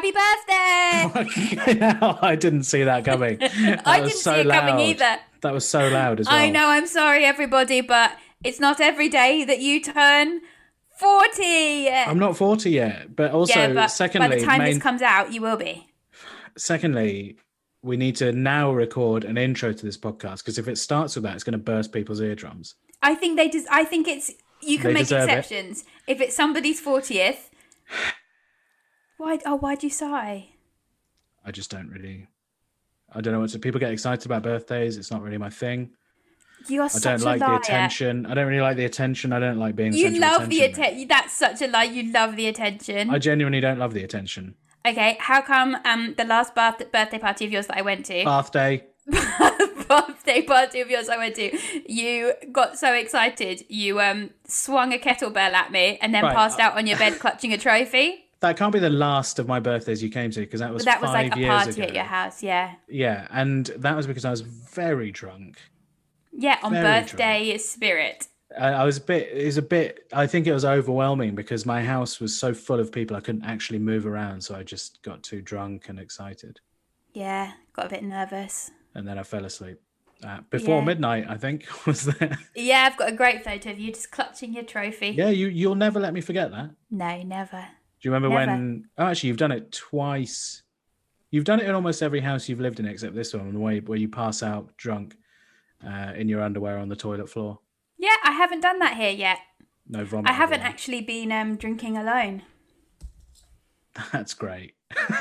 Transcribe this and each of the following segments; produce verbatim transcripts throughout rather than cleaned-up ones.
happy birthday. No, I didn't see that coming. That I was didn't so see it coming loud. either. That was so loud as well. I know, I'm sorry, everybody, but it's not every day that you turn forty. I'm not forty yet, but also, yeah, but secondly, by the time main, this comes out, you will be. secondly, we need to now record an intro to this podcast, because if it starts with that, it's going to burst people's eardrums. I think they just. I think it's. You can They make deserve it. exceptions. If it's somebody's fortieth. Why? Oh, why'd you sigh? I just don't really. I don't know what to. People get excited about birthdays. It's not really my thing. You are I such don't a like liar. the attention. I don't really like the attention. I don't like being. You central love the attention. attention. That's such a lie. You love the attention. I genuinely don't love the attention. Okay, how come um the last birth- birthday party of yours that I went to, Birthday. birthday party of yours I went to, you got so excited you um swung a kettlebell at me and then Right. passed out on your bed clutching a trophy? That can't be the last of my birthdays you came to, because that was But that was five like a years party ago. at your house, yeah. Yeah, and that was because I was very drunk. Yeah, on Very birthday spirit. I, I was a bit. It was a bit. I think it was overwhelming because my house was so full of people I couldn't actually move around, so I just got too drunk and excited, Yeah, got a bit nervous. and then I fell asleep. Uh, before Yeah. midnight, I think, was there. Yeah, I've got a great photo of you just clutching your trophy. Yeah, you you'll never let me forget that. No, never. Do you remember Never. when? Oh, actually, you've done it twice. You've done it in almost every house you've lived in except this one, the way where you pass out drunk uh, in your underwear on the toilet floor. Yeah, I haven't done that here yet. No vomit. I haven't everywhere. actually been um drinking alone. That's great.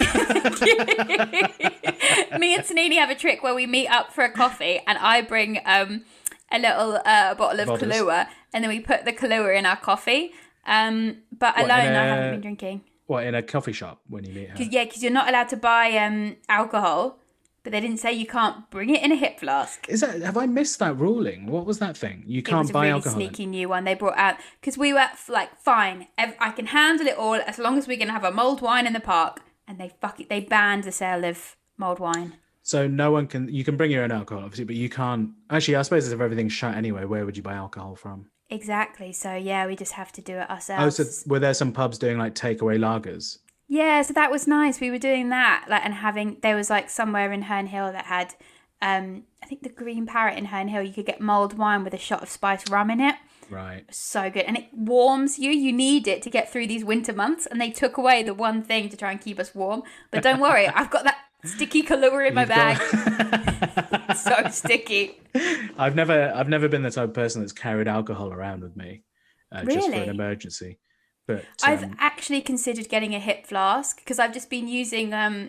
Me and Sanini have a trick where we meet up for a coffee and I bring um a little uh, bottle of Vodkas. Kahlua and then we put the Kahlua in our coffee. Um, but What, alone in I a- haven't been drinking. What, in a coffee shop when you meet her? Cause, yeah, because you're not allowed to buy um alcohol, but they didn't say you can't bring it in a hip flask. Is that? Have I missed that ruling? What was that thing? You It can't was a buy really alcohol. in- sneaky new one they brought out because we were f- like, fine, ev- I can handle it all as long as we're gonna have a mulled wine in the park. And they fuck it, they banned the sale of mulled wine. So no one can. You can bring your own alcohol, obviously, but you can't. Actually, I suppose if everything's shut anyway, where would you buy alcohol from? Exactly. So yeah, we just have to do it Oh, ourselves. so were there some pubs doing like takeaway lagers? Yeah, so that was nice. We were doing that, like, and having there was like somewhere in Herne Hill that had, um, I think the Green Parrot in Herne Hill. You could get mulled wine with a shot of spiced rum in it. Right. So good, and it warms you. You need it to get through these winter months, and they took away the one thing to try and keep us warm. But don't worry, I've got that sticky Kahlua in my You've bag. got- So sticky. I've never, I've never been the type of person that's carried alcohol around with me, uh, just for Really? an emergency. But I've um, actually considered getting a hip flask because I've just been using um,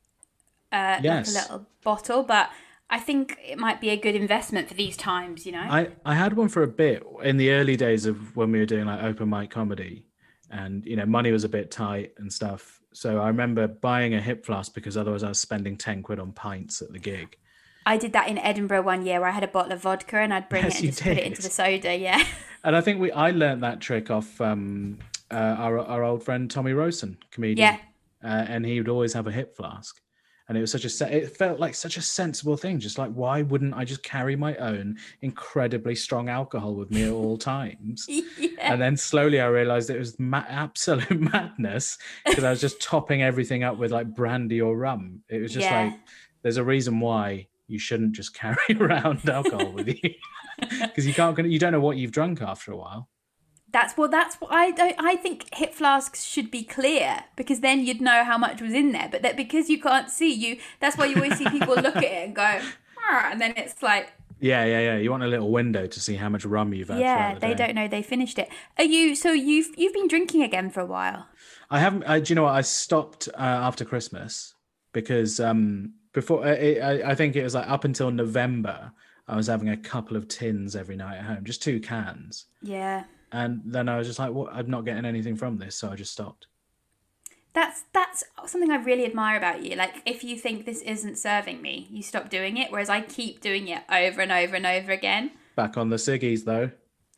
uh, Yes. like a little bottle, but I think it might be a good investment for these times, you know? I, I had one for a bit in the early days of when we were doing like open mic comedy, and you know money was a bit tight and stuff. So I remember buying a hip flask because otherwise I was spending ten quid on pints at the gig. I did that in Edinburgh one year where I had a bottle of vodka and I'd bring Yes, it and you just put it did. into the soda, yeah. And I think we I learned that trick off um, uh, our our old friend Tommy Rosen, comedian. Yeah. Uh, and he would always have a hip flask, and it was such a se- it felt like such a sensible thing. Just like, why wouldn't I just carry my own incredibly strong alcohol with me at all times? Yeah. And then slowly I realized it was ma- absolute madness because I was just topping everything up with like brandy or rum. It was just Yeah. like, there's a reason why you shouldn't just carry around alcohol with you because you can't, you don't know what you've drunk after a while. That's well. That's what I don't. I think hip flasks should be clear because then you'd know how much was in there. But that because you can't see you, that's why you always see people look at it and go, "Ah," and then it's like, Yeah, yeah, yeah. You want a little window to see how much rum you've had. yeah, throughout the they day. don't know they finished it. Are you? So you've you've been drinking again for a while? I haven't. I, do you know what? I stopped uh, after Christmas because um, before I, I, I think it was like up until November, I was having a couple of tins every night at home, just two cans. Yeah. And then I was just like, "What? I'm not getting anything from this," so I just stopped. That's that's something I really admire about you. Like, if you think this isn't serving me, you stop doing it. Whereas I keep doing it over and over and over again. Back on the ciggies, though.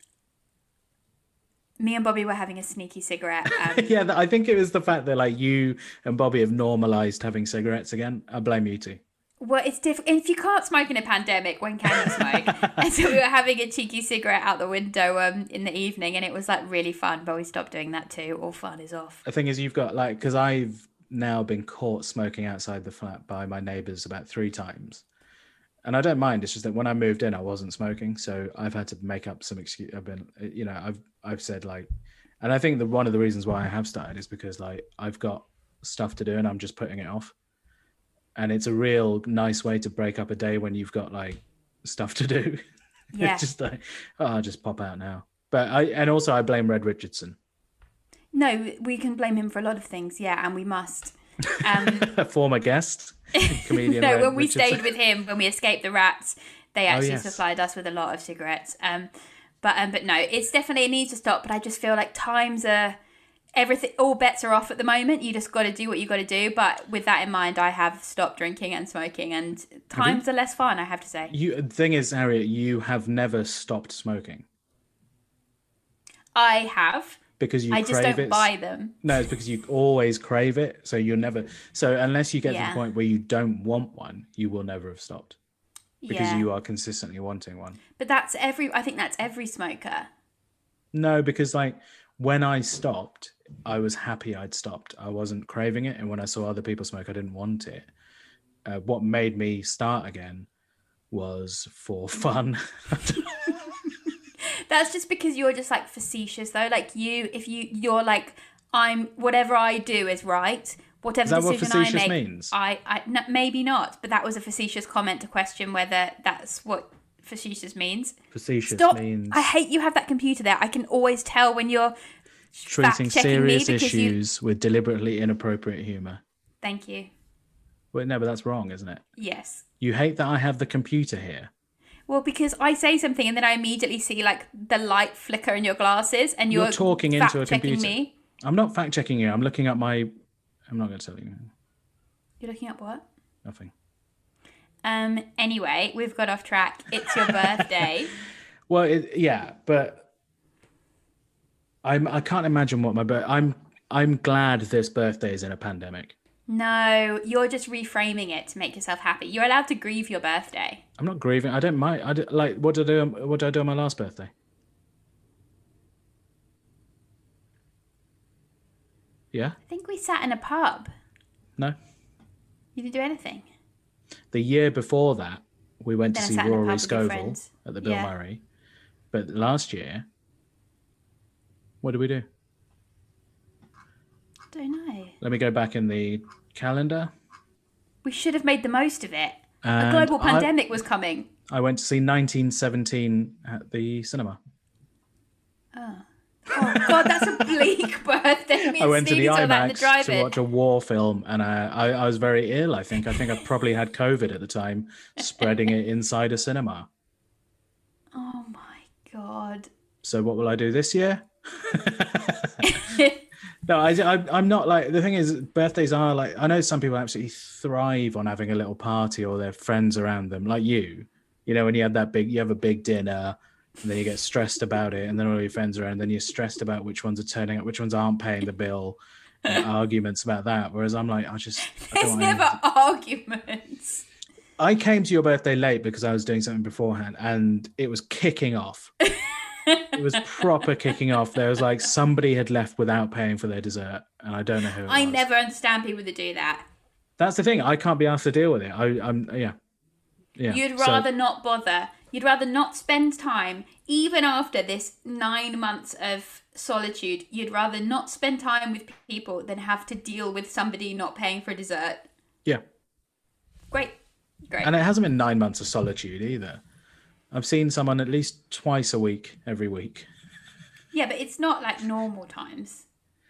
Me and Bobby were having a sneaky cigarette. Um, Yeah, th- I think it was the fact that like you and Bobby have normalized having cigarettes again. I blame you two. well, it's difficult. If you can't smoke in a pandemic, when can you smoke? And so we were having a cheeky cigarette out the window um, in the evening, and it was like really fun. But we stopped doing that too. All fun is off. The thing is, you've got like, because I've now been caught smoking outside the flat by my neighbours about three times. And I don't mind. It's just that when I moved in, I wasn't smoking. So I've had to make up some excuse. I've been, you know, I've, I've said like, and I think that one of the reasons why I have started is because like I've got stuff to do and I'm just putting it off. And it's a real nice way to break up a day when you've got like stuff to do. Yeah. It's just like, oh, I'll just pop out now. But I, and also I blame Red Richardson. No, we can blame him for a lot of things. Yeah, and we must. Um, a former guest, comedian. no, Red when we Richardson. stayed with him, when we escaped the rats, they actually Oh, yes. supplied us with a lot of cigarettes. Um, but um, but no, it's definitely, it needs to stop. But I just feel like times are, everything, all bets are off at the moment. You just got to do what you got to do. But with that in mind, I have stopped drinking and smoking, and times are less fun, I have to say. You, the thing is, Harriet, you have never stopped smoking I have. because you I just crave don't it. buy them. No, it's because you always crave it. So you're never. So unless you get to Yeah. the point where you don't want one, you will never have stopped because Yeah. you are consistently wanting one. But that's every, I think that's every smoker. No, because like when I stopped, I was happy I'd stopped. I wasn't craving it, and when I saw other people smoke, I didn't want it. Uh, what made me start again was for fun. That's just because you're just like facetious though. Like you, if you, you're like, I'm, whatever I do is right. Whatever Is that what decision I facetious make, means? I, I no, maybe not, but that was a facetious comment to question whether that's what facetious means. Facetious Stop! means I hate you have that computer there. I can always tell when you're treating fact-checking me serious because you- issues with deliberately inappropriate humor. Thank you. Well, no, but that's wrong, isn't it? Yes. You hate that I have the computer here. Well, because I say something and then I immediately see like the light flicker in your glasses, and you're, You're talking into a fact-checking computer. me. I'm not fact checking you. I'm looking at my. I'm not going to tell you You're looking at what? nothing. Um. Anyway, we've got off track. It's your birthday. Well, it, yeah, but I'm. I can't imagine what my. But I'm. I'm glad this birthday is in a pandemic. No, you're just reframing it to make yourself happy. You're allowed to grieve your birthday. I'm not grieving. I don't mind. I do, like. What did I do? What did I do on my last birthday? Yeah. I think we sat in a pub. No. You didn't do anything. The year before that, we went Then I to see sat in a pub Rory with your Scovel friends. at the Bill Yeah. Murray. But last year, what did we do? Don't know. Let me go back in the calendar. We should have made the most of it. A And global I- pandemic was coming. I went to see nineteen seventeen at the cinema. Oh. Oh God, that's a bleak birthday. Me I and went to the Stevie saw that in the IMAX drive to in. watch a war film, and I, I, I was very ill. I think I think I probably had COVID at the time, spreading it inside a cinema. Oh my God. So what will I do this year? No, I, I, I'm not like, the thing is, birthdays are like, I know some people absolutely thrive on having a little party or their friends around them, like you. You know, when you have that big, you have a big dinner, and then you get stressed about it, and then all your friends are around, and then you're stressed about which ones are turning up, which ones aren't paying the bill, and arguments about that. Whereas I'm like, I just, I There's don't want never anything. arguments. I came to your birthday late because I was doing something beforehand, and it was kicking off. It was proper kicking off. There was like somebody had left without paying for their dessert, and I don't know who it I was. never understand people that do that. That's the thing. I can't be asked to deal with it. I, I'm yeah, yeah. You'd So- rather not bother. You'd rather not spend time, even after this nine months of solitude, you'd rather not spend time with people than have to deal with somebody not paying for dessert. yeah, Great. Great. and it hasn't been nine months of solitude either. I've seen someone at least twice a week, every week. Yeah, but it's not like normal times.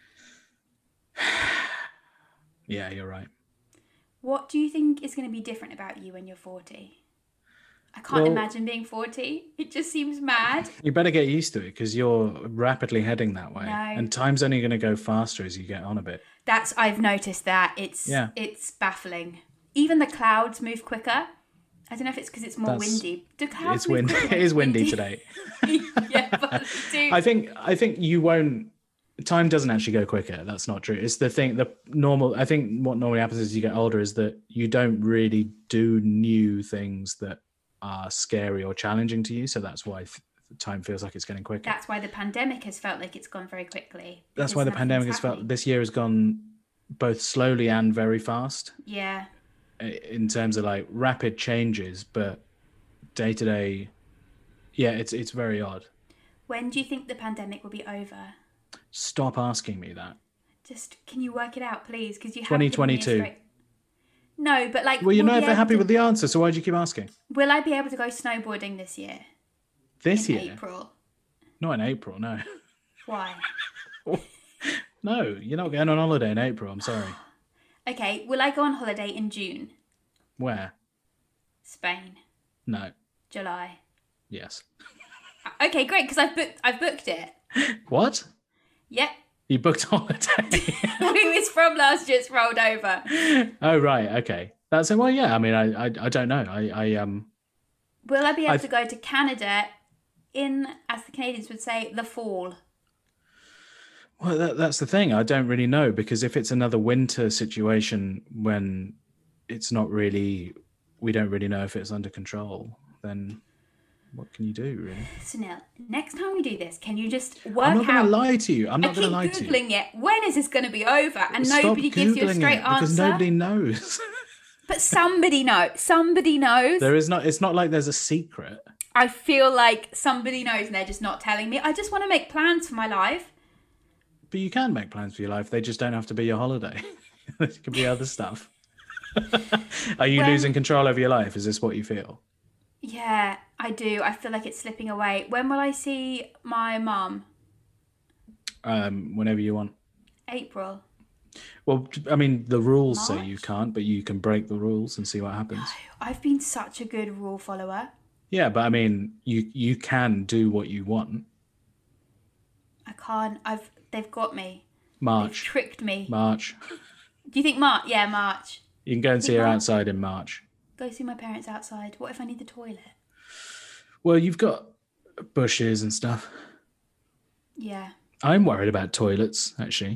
Yeah, you're right. What do you think is going to be different about you when you're forty? I can't Well- imagine being forty. It just seems mad. You better get used to it because you're rapidly heading that way, No. and time's only going to go faster as you get on a bit. That's I've noticed that. It's Yeah. it's baffling. Even the clouds move quicker. I don't know if it's because it's more That's- windy. Do clouds It's move windy. quicker when It is it's windy today. yeah, but do, I think I think you won't. Time doesn't actually go quicker. That's not true. It's the thing. The normal. I think what normally happens as you get older is that you don't really do new things that are scary or challenging to you. So that's why th- time feels like it's getting quicker. that's why the pandemic has felt like it's gone very quickly. That's because why the nothing's pandemic has felt. happening. This year has gone both slowly and very fast Yeah. in terms of like rapid changes, but day to day, yeah, it's it's very odd. When do you think the pandemic will be over? Stop asking me that. Just can you work it out, please? Because you haven't given me a twenty twenty-two. straight. No, but like, Well, you're we'll be never able happy to... with the answer, so why do you keep asking? Will I be able to go snowboarding this year? This in year? April. Not in April, no. Why? No, you're not going on holiday in April. I'm sorry. Okay, will I go on holiday in June? Where? Spain. No. July. Yes. Okay, great, because I've booked. I've booked it. What? Yep. You booked holiday? I mean, it's from last year. It's rolled over. Oh right, okay. That's it. Well, yeah. I mean, I, I, I don't know. I, I um. Will I be able I... to go to Canada in, as the Canadians would say, the fall? Well, that, that's the thing. I don't really know, because if it's another winter situation when it's not really, we don't really know if it's under control, then what can you do, really? Sunil, next time we do this, can you just work out... I'm not going to lie to you. I'm not going to lie to you. I keep Googling it. When is this going to be over? And Stop nobody gives you a Googling straight it, answer. because nobody knows. But somebody knows. Somebody knows. There is not. It's not like there's a secret. I feel like somebody knows and they're just not telling me. I just want to make plans for my life. But you can make plans for your life. They just don't have to be your holiday. It could be other stuff. Are you When... losing control over your life? Is this what you feel? Yeah, I do. I feel like it's slipping away. When will I see my mum? Um, whenever you want. April. Well, I mean, the rules March? say you can't, but you can break the rules and see what happens. No, I've been such a good rule follower. Yeah, but I mean, you you can do what you want. I can't. I've. They've got me. March. They've tricked me. March. Do you think March? Yeah, March. You can go and see her March? outside in March. Go see my parents outside. What if I need the toilet? Well, you've got bushes and stuff. Yeah. I'm worried about toilets, actually.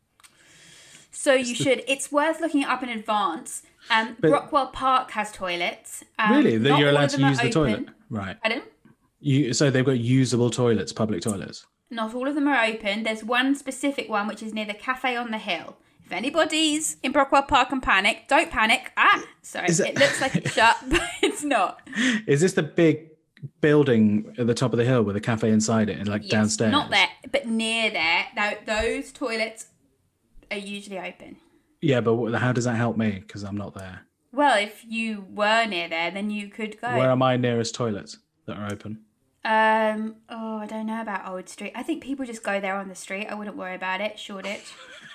So you should. It's worth looking it up in advance. Um, But- Brockwell Park has toilets. Um, Really? That not you're all allowed of to them are use the open. toilet? Right. Pardon? You, so they've got usable toilets, public toilets. Not all of them are open. There's one specific one which is near the Cafe on the Hill. If anybody's in Brockwell Park and panic, don't panic. Ah, sorry. Is It... it- looks like it's shut, but it's not. Is this the big building at the top of the hill with a cafe inside it and like Yes, downstairs? not there, but near there. Now, those toilets are usually open. Yeah, but wh- how does that help me? Because I'm not there. Well, if you were near there, then you could go. Where are my nearest toilets that are open? Um. Oh, I don't know about Old Street. I think people just go there on the street. I wouldn't worry about it. Shoreditch.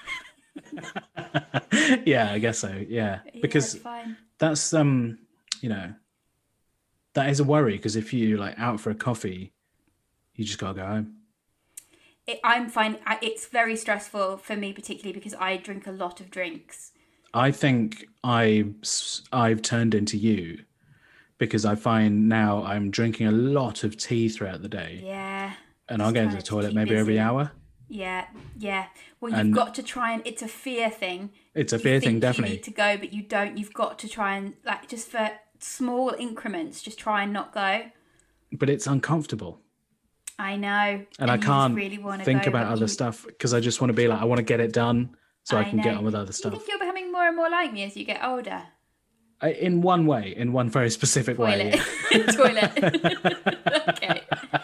Yeah, I guess so. Yeah, Yeah, because it's fine. that's um, you know, that is a worry, because if you like out for a coffee, you just gotta go home. It, I'm fine. I, it's very stressful for me, particularly because I drink a lot of drinks. I think I I've turned into you, because I find now I'm drinking a lot of tea throughout the day, Yeah. and I'll Just go to trying the to toilet keep maybe every busy. hour. Yeah, yeah. Well, you've And- got to try and it's a fear thing. It's a You fear think thing, definitely. You need to go, but you don't. You've got to try and like just for small increments, just try and not go. But it's uncomfortable. I know, And, I you just can't really want to think go, about but other you- stuff, because I just want to be like, I want to get it done so I, I can get know. on with other You stuff. think you're becoming more and more like me as you get older? I, in one way, in one very specific way. Toilet, toilet. Okay.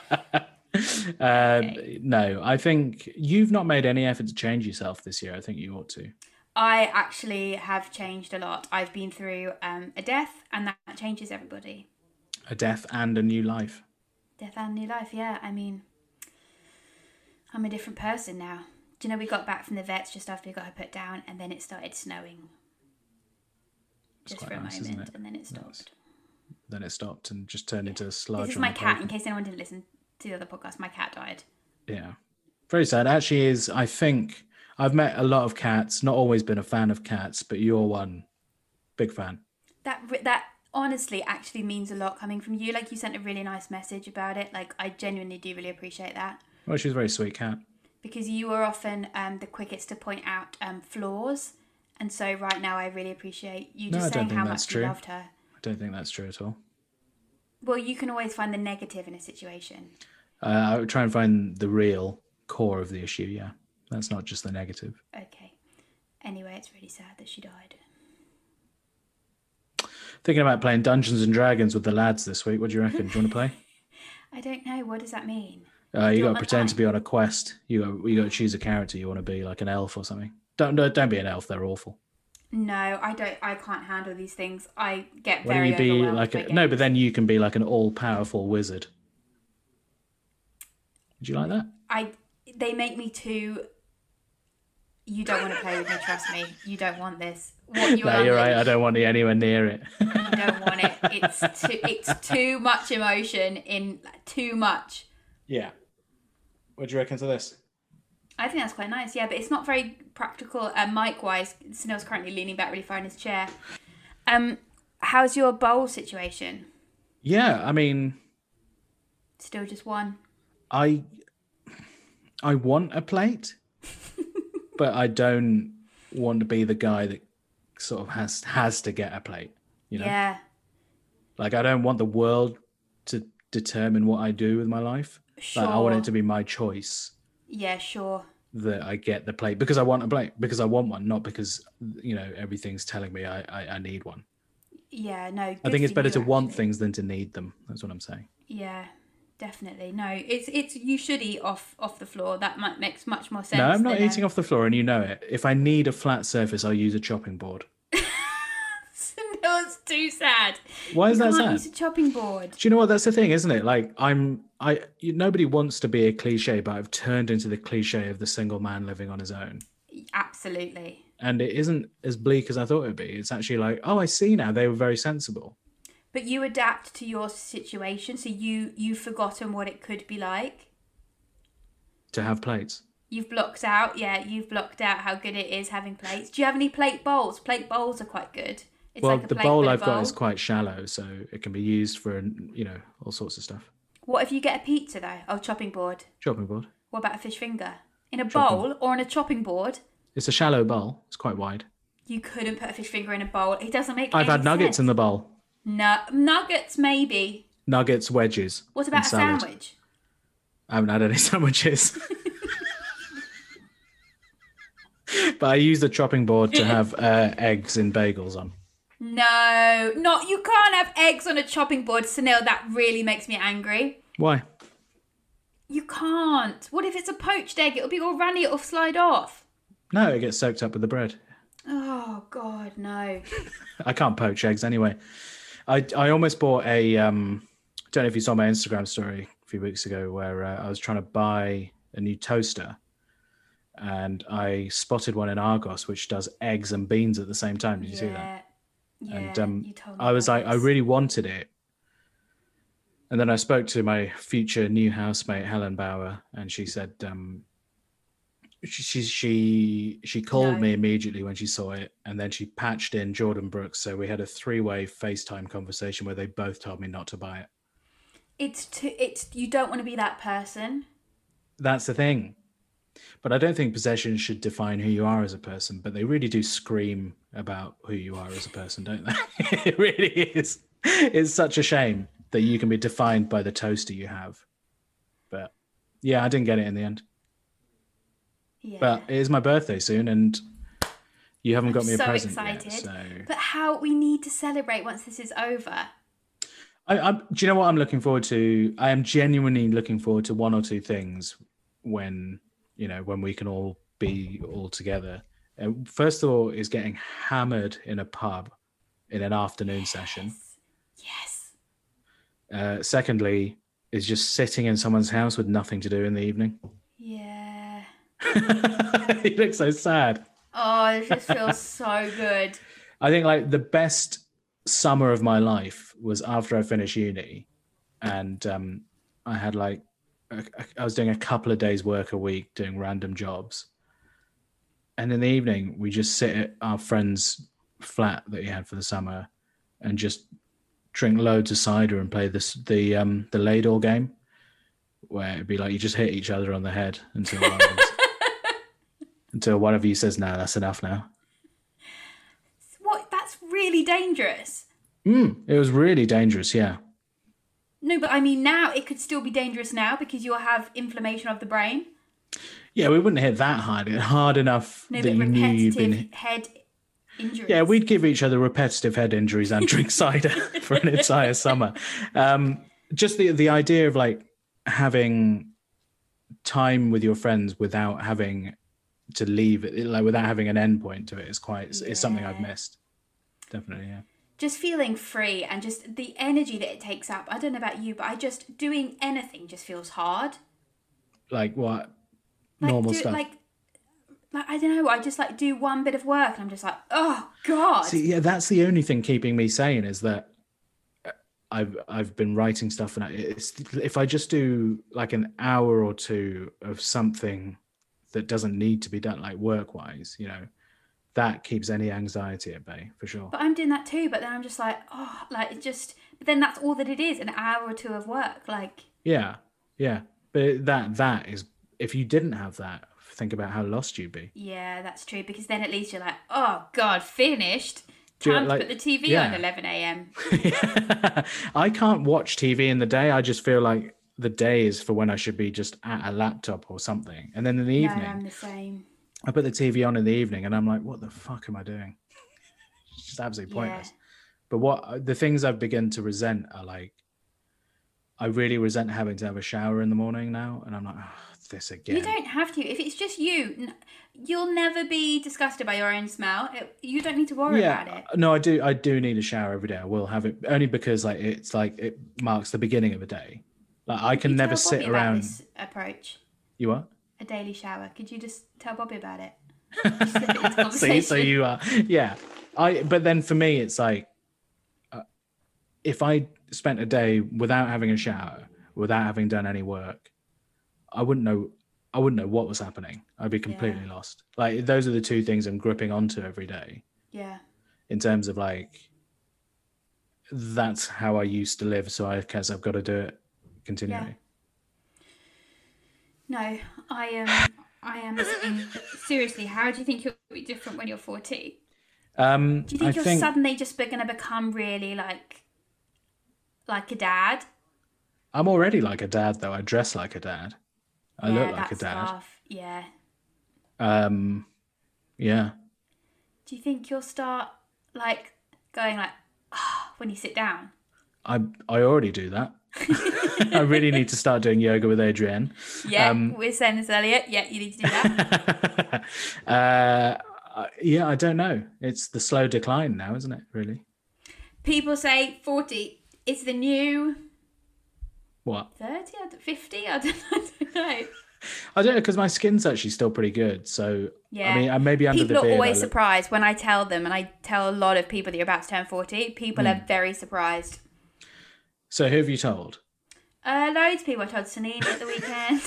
Uh, Okay. No, I think you've not made any effort to change yourself this year. I think you ought to. I actually have changed a lot. I've been through um, a death, and that changes everybody. A death and a new life. Death and new life, yeah. I mean, I'm a different person now. Do you know we got back from the vets just after we got her put down, and then it started snowing. It's Just quite for a nice, isn't moment, it? and then it Nice. stopped. Then it stopped and just turned into a sludge. This is on my the cat, in pavement. case anyone didn't listen to the other podcast. My cat died. Yeah. Very sad. Actually, is I think I've met a lot of cats, not always been a fan of cats, but you're one. Big fan. That re- that honestly actually means a lot coming from you. Like, you sent a really nice message about it. Like, I genuinely do really appreciate that. Well, she's a very sweet cat. Because you are often um, the quickest to point out um, flaws. And so right now I really appreciate you No, just I don't saying think how that's much true. you loved her. I don't think that's true at all. Well, you can always find the negative in a situation. Uh, I would try and find the real core of the issue. Yeah, that's not just the negative. Okay. Anyway, it's really sad that she died. Thinking about playing Dungeons and Dragons with the lads this week. What do you reckon? Do you want to play? I don't know. What does that mean? Uh, you Do got want to my pretend time? to be on a quest. You got you got to choose a character. You want to be like an elf or something. Don't don't, don't be an elf. They're awful. No, I don't. I can't handle these things. I get Why don't very you be overwhelmed like by a, no? But games. then you can be like an all-powerful wizard. Would you like that? I they make me too. You don't want to play with me. Trust me. You don't want this. What you No, you're right. I don't want you anywhere near it. You don't want it. It's too. It's too much emotion in too much. Yeah. What do you reckon to this? I think that's quite nice. Yeah, but it's not very practical. Uh, mic wise, Sunil's currently leaning back really far in his chair. Um, how's your bowl situation? Yeah, I mean, Still just one. I I want a plate, but I don't want to be the guy that sort of has has to get a plate. You know, Yeah. like I don't want the world to determine what I do with my life. Sure. Like, I want it to be my choice Yeah. Sure. that I get the plate because I want a plate, because I want one, not because, you know, everything's telling me I I, I need one. Yeah. No. I good think it's for better you, to want actually. things than to need them. That's what I'm saying. Yeah. Definitely. No. It's it's you should eat off off the floor. That might makes much more sense. No, I'm not than, eating uh, off the floor, and you know it. If I need a flat surface, I'll use a chopping board. No, it's too sad. Why is You that can't sad? use a chopping board. Do you know what? That's the thing, isn't it? Like, I'm, I, you, nobody wants to be a cliche, but I've turned into the cliche of the single man living on his own. Absolutely. And it isn't as bleak as I thought it would be. It's actually like, oh, I see now. They were very sensible. But you adapt to your situation, so you you've forgotten what it could be like. To have plates. You've blocked out, yeah, you've blocked out how good it is having plates. Do you have any plate bowls? Plate bowls are quite good. It's Well, like a the plate bowl with a I've got bowl. is quite shallow, so it can be used for, you know, all sorts of stuff. What if you get a pizza though? Oh, chopping board. Chopping board. What about a fish finger? In a Chopping. bowl or on a chopping board? It's a shallow bowl. It's quite wide. You couldn't put a fish finger in a bowl. It doesn't make I've any had nuggets sense. in the bowl. No, nuggets maybe. Nuggets, wedges. What and about a salad. sandwich? I haven't had any sandwiches. But I use the chopping board to have uh, eggs and bagels on. No, not you can't have eggs on a chopping board, Sunil. That really makes me angry. Why? You can't. What if it's a poached egg? It'll be all runny. It'll slide off. No, it gets soaked up with the bread. Oh God, no. I can't poach eggs anyway. I I almost bought a. Um, don't know if you saw my Instagram story a few weeks ago where uh, I was trying to buy a new toaster, and I spotted one in Argos which does eggs and beans at the same time. Did you see that? Yeah, And um, you told me I was about like, I this. really wanted it. And then I spoke to my future new housemate Helen Bauer, and she said um, she she she, she called No. me immediately when she saw it, and then she patched in Jordan Brooks. So we had a three-way FaceTime conversation where they both told me not to buy it. It's too. It's you don't want to be that person. That's the thing. But I don't think possessions should define who you are as a person, but they really do scream about who you are as a person, don't they? It really is. It's such a shame that you can be defined by the toaster you have. But yeah, I didn't get it in the end. Yeah. But it is my birthday soon, and you haven't got I'm me a so present excited. yet. So But how we need to celebrate once this is over. I, I'm, do you know what I'm looking forward to? I am genuinely looking forward to one or two things when, you know, when we can all be all together. Uh, first of all, is getting hammered in a pub in an afternoon session. Yes. Uh, secondly, is just sitting in someone's house with nothing to do in the evening. Yeah. You look so sad. Oh, it just feels so good. I think like the best summer of my life was after I finished uni, and um, I had like a, I was doing a couple of days work a week doing random jobs, and in the evening we just sit at our friend's flat that he had for the summer and just drink loads of cider and play this the um the ladle game, where it'd be like you just hit each other on the head until one of us, until one of you says, "No, that's enough now." What? That's really dangerous. Mm, it was really dangerous, yeah. No, but I mean now it could still be dangerous now because you'll have inflammation of the brain. Yeah, we wouldn't hit that hard. Hard enough No, that but you knew you'd repetitive been. head injuries. Yeah, we'd give each other repetitive head injuries and drink cider for an entire summer. Um, just the the idea of like having time with your friends without having to leave it, like without having an end point to it, is quite is something I've Yeah. missed. Definitely, yeah. Just feeling free and just the energy that it takes up. I don't know about you, but I just doing anything just feels hard. Like what? Like Normal do stuff. like like I don't know. I just like do one bit of work and I'm just like, oh god. See, yeah, that's the only thing keeping me sane is that I've I've been writing stuff, and I- it's if I just do like an hour or two of something that doesn't need to be done, like work wise, you know, that keeps any anxiety at bay for sure. But I'm doing that too. But then I'm just like, oh, like it just. But then that's all that it is—an hour or two of work. Like, Yeah, yeah, but that that is if you didn't have that, think about how lost you'd be. yeah, that's true. Because then at least you're like, oh god, finished. Do you- Time to like- put the T V yeah. on eleven a.m. I can't watch T V in the day. I just feel like the day is for when I should be just at a laptop or something, and then in the No, evening. I'm the same. I put the T V on in the evening and I'm like, what the fuck am I doing? It's just absolutely pointless. Yeah. But what the things I've begun to resent are like, I really resent having to have a shower in the morning now. And I'm like, oh, this again. You don't have to. If it's just you, n- you'll never be disgusted by your own smell. It, you don't need to worry about it. No, I do. I do need a shower every day. I will have it only because like it's like it marks the beginning of a day. Like I can You never tell sit Bobby about around. this approach, You what? a daily shower. Could you just tell Bobby about it? Just slip it into See, conversation. so you are, yeah. I. But then for me, it's like, uh, if I spent a day without having a shower, without having done any work, I wouldn't know. I wouldn't know what was happening. I'd be completely Yeah. lost. Like those are the two things I'm gripping onto every day. Yeah. In terms of like, that's how I used to live. So I guess I've got to do it continually. No, I am. I am the same. Seriously, how do you think you'll be different when you're forty? Um, Do you think I you're think suddenly just going to become really like, like a dad? I'm already like a dad, though. I dress like a dad. I yeah, look like a that dad. scarf. Yeah. Um, yeah. Do you think you'll start like going like ah when you sit down? I I already do that. I really need to start doing yoga with Adrienne. Yeah, Um, we're saying this earlier. Yeah, you need to do that. uh, yeah, I don't know. It's the slow decline now, isn't it? Really? People say forty is the new What? thirty, I don't- fifty. I don't, I don't know. I don't know because my skin's actually still pretty good. So Yeah. I mean, I maybe under People the are beard. I always look- surprised when I tell them, and I tell a lot of people that you're about to turn forty. People Hmm. are very surprised. So who have you told? Uh, loads of people. I told Sanini at the weekend.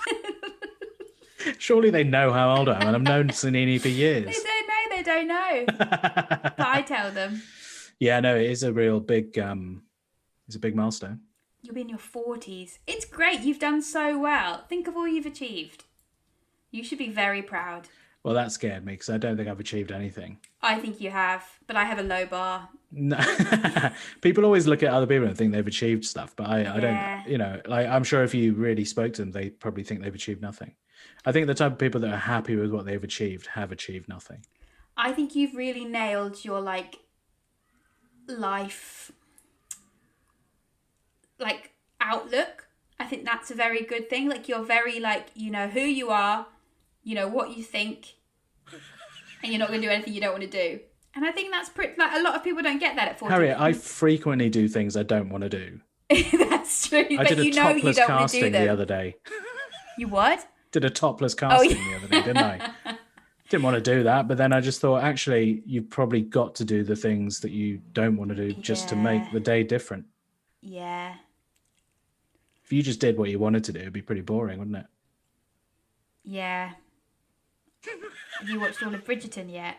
Surely they know how old I am, and I've known Sanini for years. They don't know. They don't know. But I tell them. Yeah, no, it is a real big. Um, it's a big milestone. You'll be in your forties. It's great. You've done so well. Think of all you've achieved. You should be very proud. Well, that scared me because I don't think I've achieved anything. I think you have, but I have a low bar. No. People always look at other people and think they've achieved stuff, but I, I Yeah. don't, you know, like I'm sure if you really spoke to them, they probably think they've achieved nothing. I think the type of people that are happy with what they've achieved have achieved nothing. I think you've really nailed your like life like outlook. I think that's a very good thing. Like you're very like you know who you are, you know what you think, and you're not going to do anything you don't want to do. And I think that's pretty. Like a lot of people don't get that at forty. Harriet, I frequently do things I don't want to do. That's true, I but did a you know you topless don't want to do casting them. the other day. You what? Did a topless casting yeah. the other day, didn't I? Didn't want to do that, but then I just thought, actually, you've probably got to do the things that you don't want to do just to make Yeah. the day different. Yeah. If you just did what you wanted to do, it'd be pretty boring, wouldn't it? Yeah. Have you watched all of Bridgerton yet?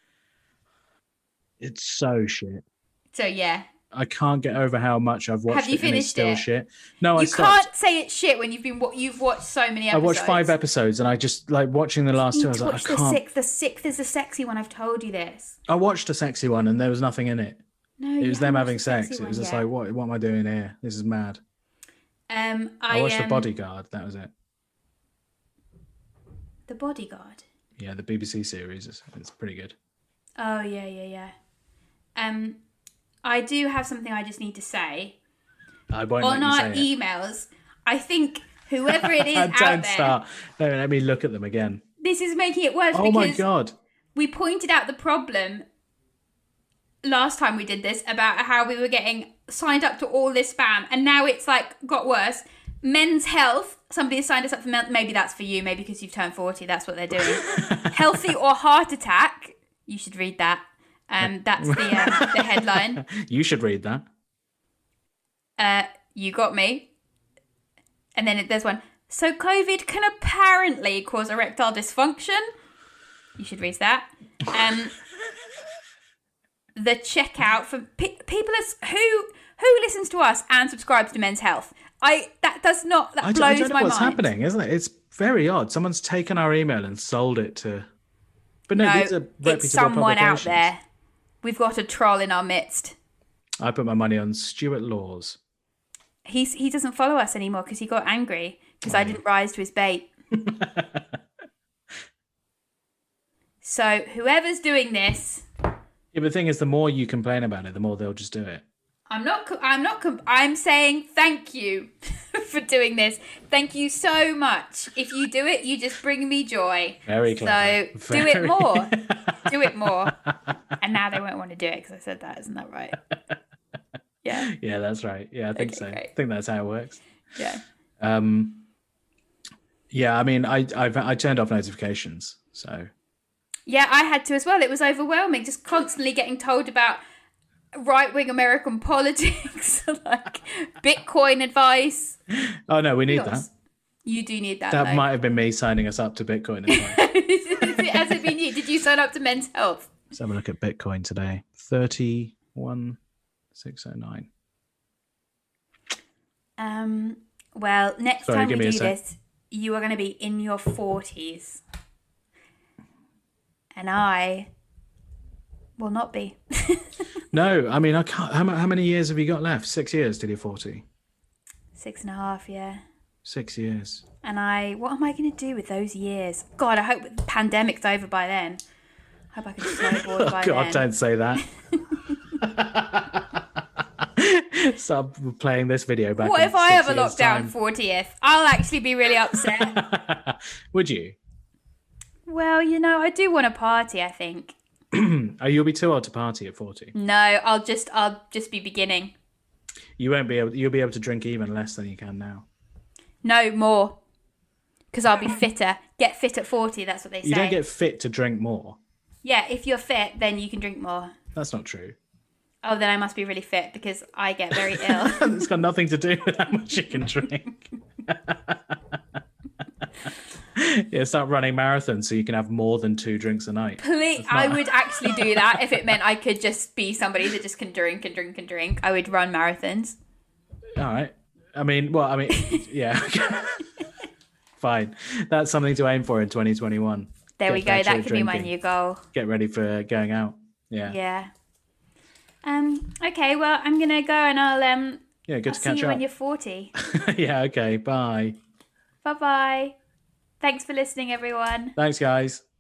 It's so shit. So yeah. I can't get over how much I've watched Have you it and it's finished still it? shit. No, I You stopped. can't say it's shit when you've been wa- you've watched so many I episodes. watched five episodes and I just like watching the last You two. I need was to like, I watch the can't. sixth. The sixth is the sexy one. I've told you this. I watched a sexy one and there was nothing in it. No, It you was them haven't having watched the sexy sex. It one was just yet. like, what? What am I doing here? This is mad. Um, I, I watched um, The Bodyguard. That was it. The Bodyguard. Yeah, the B B C series is it's pretty good. Oh yeah, yeah, yeah. Um, I do have something I just need to say. I won't On let you our say it. emails, I think whoever it is Don't out there, start. No, let me look at them again. this is making it worse Oh my because god. we pointed out the problem last time we did this about how we were getting signed up to all this spam, and now it's like got worse. Men's Health, somebody has signed us up for men- maybe that's for you, maybe because you've turned forty, that's what they're doing. Healthy or Heart Attack, you should read that. Um, that's the um, the headline. You should read that. Uh, you got me. And then there's one. So COVID can apparently cause erectile dysfunction. You should read that. Um, the checkout for pe- people as, who who listens to us and subscribes to Men's Health. I that does not that I, blows don't- I don't know my what's mind. happening, isn't it? It's very odd. Someone's taken our email and sold it to. But no, No, these are reputable it's someone out publications. there. We've got a troll in our midst. I put my money on Stuart Laws. He's he doesn't follow us anymore because he got angry because I didn't rise to his bait. So whoever's doing this, Yeah, but the thing is, the more you complain about it, the more they'll just do it. I'm not. co- I'm not. com- I'm saying thank you for doing this. Thank you so much. If you do it, you just bring me joy. Very clever. So do Very- it more. Do it more. And now they won't want to do it because I said that. Isn't that right? Yeah. Yeah, that's right. Yeah, I think Okay, so. great. I think that's how it works. Yeah. Um, yeah, I mean, I I've, I turned off notifications, so Yeah, I had to as well. It was overwhelming, just constantly getting told about right-wing American politics, like Bitcoin advice. oh no, we need Yours. that. You do need that. That though. might have been me signing us up to Bitcoin. As well. Has it been you? Did you sign up to Men's Health? Let's have a look at Bitcoin today. Thirty-one six oh nine. Um. Well, next Sorry, time give we me a do sec. this, you are going to be in your forties, and I will not be. No, I mean, I can't. How, mu- how many years have you got left? Six years till you're forty. Six and a half, yeah. Six years. And I, what am I going to do with those years? God, I hope the pandemic's over by then. I hope I can snowboard Oh by God, then. don't say that. Stop playing this video back. What in if I six have a years' lockdown time. fortieth? I'll actually be really upset. Would you? Well, you know, I do want to party, I think. Oh, you'll be too old to party at forty. No, I'll just I'll just be beginning. You won't be able. You'll be able to drink even less than you can now. No, more. Because I'll be fitter. Get fit at forty, that's what they say. You don't get fit to drink more. Yeah, if you're fit, then you can drink more. That's not true. Oh, then I must be really fit because I get very ill. It's got nothing to do with how much you can drink. Yeah, start running marathons so you can have more than two drinks a night. Please, I would actually do that if it meant I could just be somebody that just can drink and drink and drink. I would run marathons. All right. I mean, well, I mean, yeah. Fine. That's something to aim for in twenty twenty-one. There Get we go. better That at could be my drinking. new goal. Get ready for going out. Yeah. Yeah. Um. Okay. Well, I'm gonna go and I'll um. Yeah, good I'll to see catch you up. when you're forty. Yeah, okay. Bye. Bye bye. Thanks for listening, everyone. Thanks, guys.